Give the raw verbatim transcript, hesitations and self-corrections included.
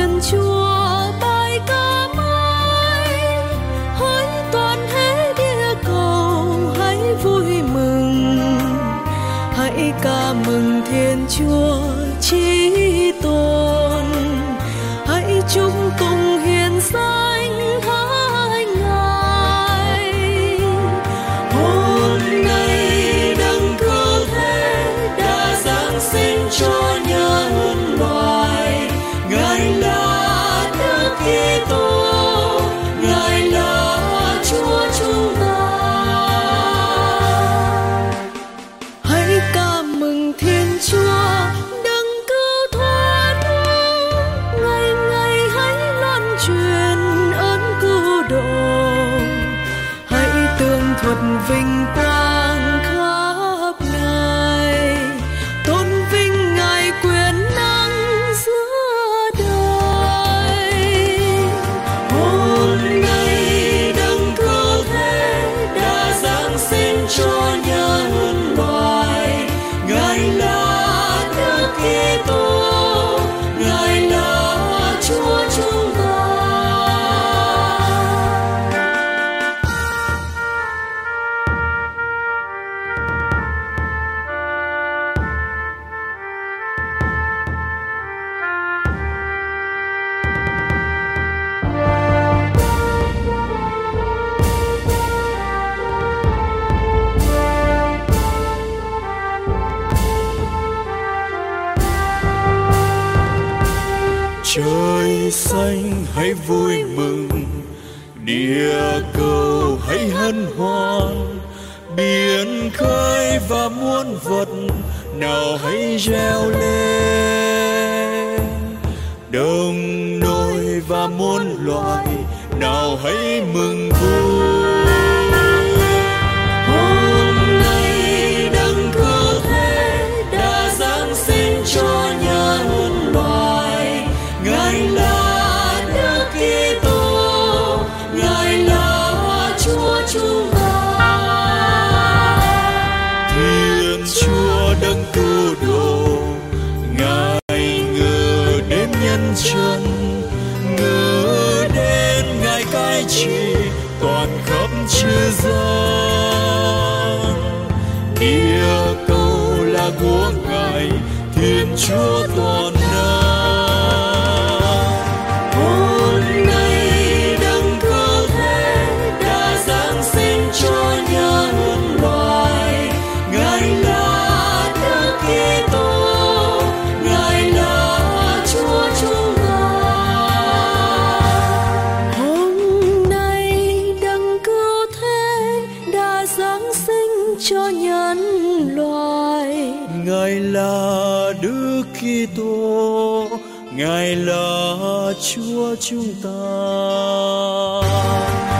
Thiên Chúa bài ca mới, hỡi toàn thế địa cầu hãy vui mừng, hãy ca mừng Thiên Chúa chí tôn, hãy chúng cùng hiền danh hai Ngài. Hôm nay đấng cứu thế đã giáng sinh cho nhân loại, Ngài là Đức Kitô, Ngài là Chúa chúng ta. Hãy ca mừng Thiên Chúa đấng cứu thoát, ngày ngày hãy loan truyền ơn cứu độ, hãy tường thuật vinh quang khắp nơi, tôn vinh Ngài quyền năng giữa đời. Hôm nay đấng cứu thế đã giáng sinh cho nhân loại, Ngài là Đức Kitô, Ngài là Chúa chúng ta. Trời xanh hãy vui mừng, địa cầu hãy hân hoan, biển khơi và muôn vật nào hãy reo lên, đồng nổi và muôn loài nào hãy mừng vui. Hôm nay đấng cứu thế đã giáng sinh cho nhân loại, Ngài là Đức Kitô, Ngài là Chúa chúng ta. Thiên Chúa đấng cứu độ, Ngài ngự đến nhân chân, ngự đến Ngài cai trị toàn khắp chư gian. Địa cầu là của Ngài, Thiên Chúa toàn năng. Hôm nay đấng cứu thế đã giáng sinh cho nhân loại, Ngài là Đức Kitô, Ngài là Chúa chúng ta. Hôm nay đấng cứu thế đã giáng sinh cho nhân loại, Ngài là Đức Kitô, Ngài là Chúa chúng ta.